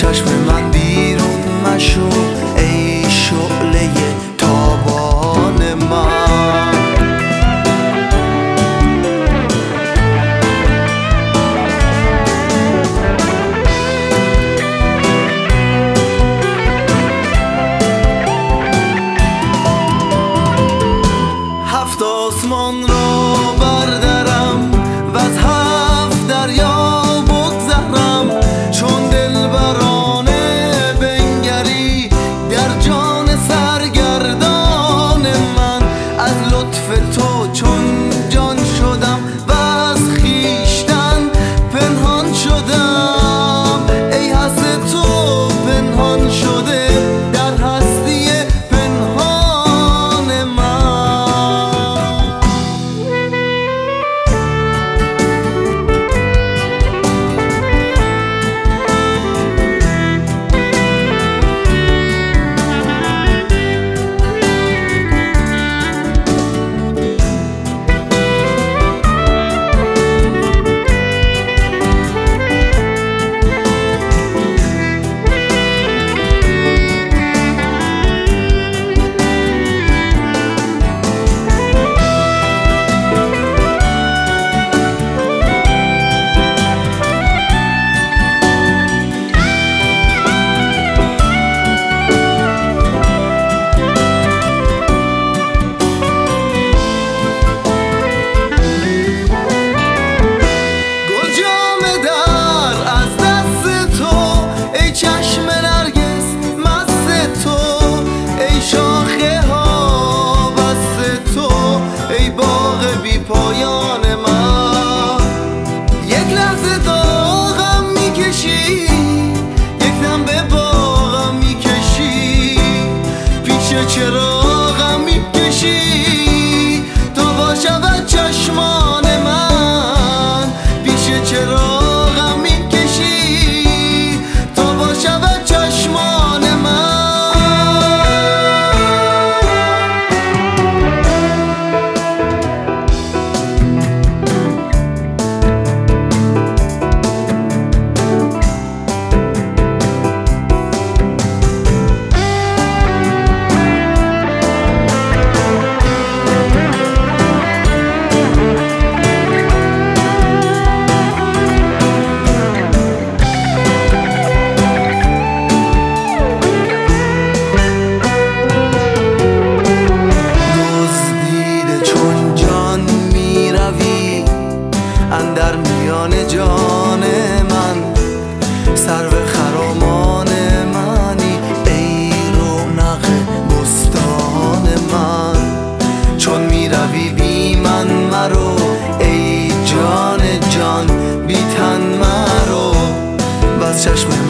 چشم من بیرون مشو ای شعله تابان من. هفت آسمان را بردرم و از هفت دریا بگذرم، چون دلبرانه بنگری در جان سرگردان من. از لطف تو چون جان شدم و از خویشتن پنهان شدم، ای حس تو پنهان شده در هستی پنهان من. پایان من یک لحظه داغم میکشی، یک دم به باغم میکشی، پیش چراغم میکشی تا باشد چشمان من. پیش چراغم میکشی تا باشد چشمان من. اندر میان جان من سرو خرامان منی، ای رونق بستان من. چون میروی بی من مرو ای جان جان، بی تن مرو و از چشم